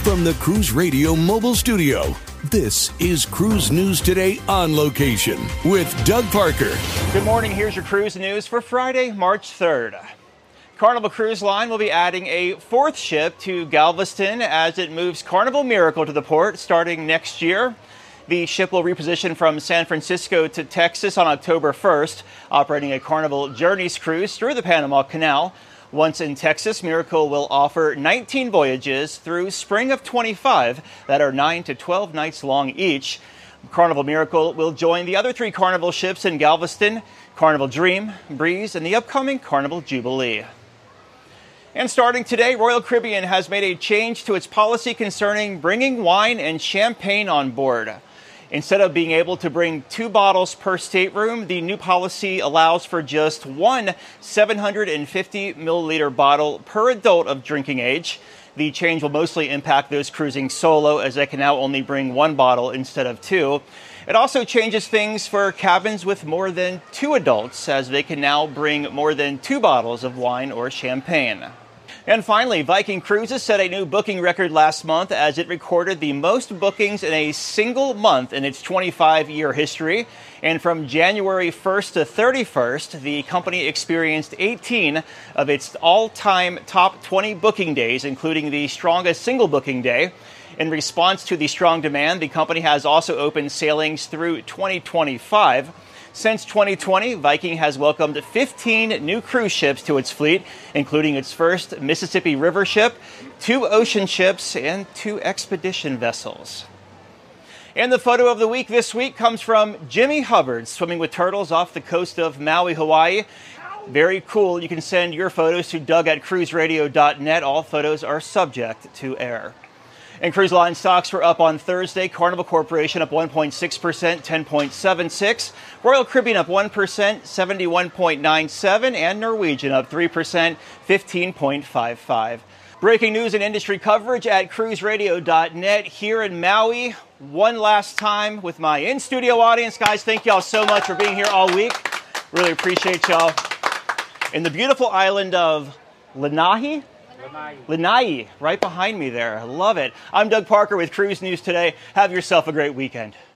From the Cruise Radio mobile studio, this is Cruise News Today on location with Doug Parker. Good morning. Here's your cruise news for Friday, March 3rd. Carnival Cruise Line will be adding a fourth ship to Galveston as it moves Carnival Miracle to the port starting next year. The ship will reposition from San Francisco to Texas on October 1st, operating a Carnival Journeys cruise through the Panama Canal. Once in Texas, Miracle will offer 19 voyages through spring of 25 that are 9 to 12 nights long each. Carnival Miracle will join the other three Carnival ships in Galveston, Carnival Dream, Breeze, and the upcoming Carnival Jubilee. And starting today, Royal Caribbean has made a change to its policy concerning bringing wine and champagne on board. Instead of being able to bring 2 bottles per stateroom, the new policy allows for just one 750 milliliter bottle per adult of drinking age. The change will mostly impact those cruising solo, as they can now only bring 1 bottle instead of 2. It also changes things for cabins with more than 2 adults, as they can now bring more than 2 bottles of wine or champagne. And finally, Viking Cruises set a new booking record last month as it recorded the most bookings in a single month in its 25-year history. And from January 1st to 31st, the company experienced 18 of its all-time top 20 booking days, including the strongest single booking day. In response to the strong demand, the company has also opened sailings through 2025. Since 2020, Viking has welcomed 15 new cruise ships to its fleet, including its first Mississippi River ship, 2 ocean ships, and 2 expedition vessels. And the photo of the week this week comes from Jimmy Hubbard swimming with turtles off the coast of Maui, Hawaii. Very cool. You can send your photos to doug@cruiseradio.net. All photos are subject to error. And cruise line stocks were up on Thursday. Carnival Corporation up 1.6%, 10.76. Royal Caribbean up 1%, 71.97. And Norwegian up 3%, 15.55. Breaking news and industry coverage at cruiseradio.net here in Maui. One last time with my in-studio audience. Guys, thank y'all so much for being here all week. Really appreciate y'all. In the beautiful island of Lanai, right behind me there. I love it. I'm Doug Parker with Cruise News Today. Have yourself a great weekend.